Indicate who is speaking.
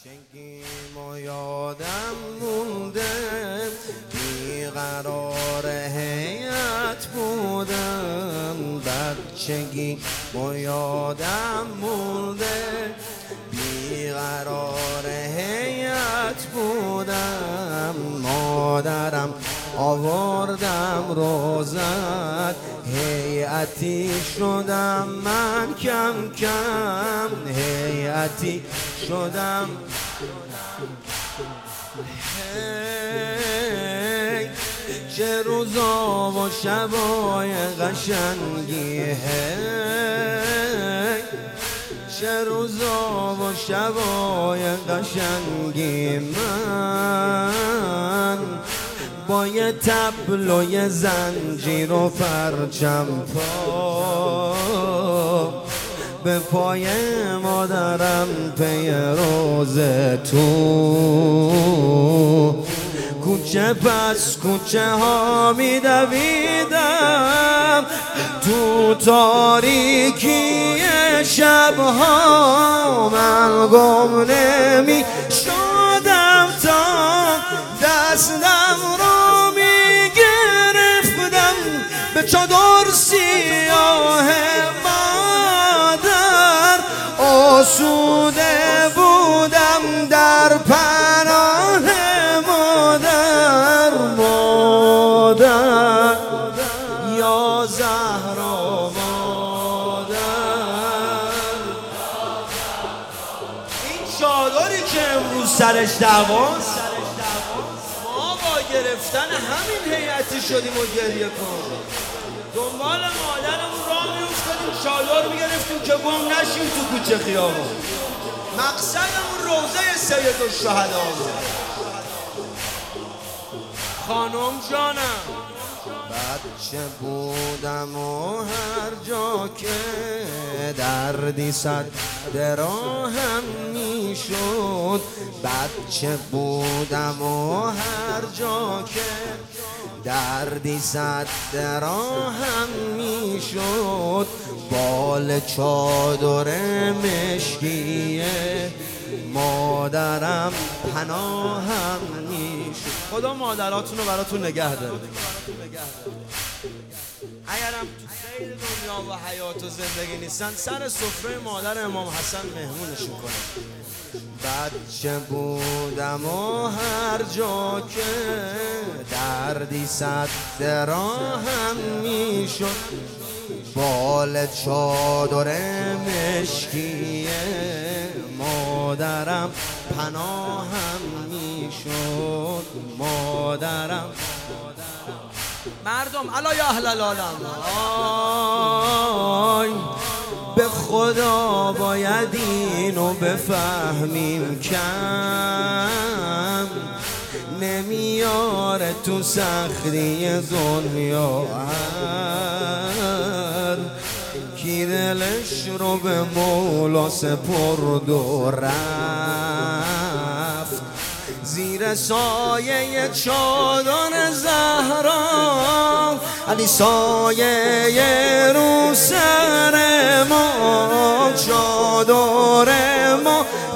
Speaker 1: بچگیم و یادم مونده، بیقرار هیئت بودم. بچگیم و یادم مونده، بیقرار هیئت بودم. مادرم آوردم روزت، هیئتی شدم من کم کم، هیئتی شدم. هی چه روزا و شبای قشنگی، هی چه روزا و شبای قشنگی. من با یه طبل و یه زنجیر و پرچم به پای مادرم پی روز تو، کوچه پس کوچه ها می دویدم، تو تاریکی شبها من گم نمی شدم تا دستم رو می گرفتم به چادر سیاه مادر. آسوده بودم در پناه مادر، مادر یا زهرا مادر. این چادری که امروز سرش دعواست، ما با گرفتن همین هیئتی شدیم و گریه کن دنبال مادرمون راه میافتادیم، چادر میگرفتیم که گم نشیم تو کوچه خیابون. مقصدمون روضه سید الشهدا بود. خانم جانم بچه بودم و هر جا که دردی صد راهم میشد، بچه بودم و هر جا که دردی صد راهم میشد، بال چادر مشکیه مادرم پناهم میشد. خدا مادراتون رو براتون نگه داره. اگرم تو سیر دنیا و حیات و زندگی نیستن، سر سفره مادر امام حسن مهمونشون کنه. بچه بودم و هر جا که دردی صد راهم میشد، بال چادر مشکیه مادرم پناهم میشد، مادرم. مردم الا یا اهل العالم، آی به خدا باید اینو بفهمیم، کم نمیاره تو سختی دنیا هر کی دلش رو به مولا سپرد و رفت زیر سایه چادر زهرا. علی سایه رو سر ما، چادر ما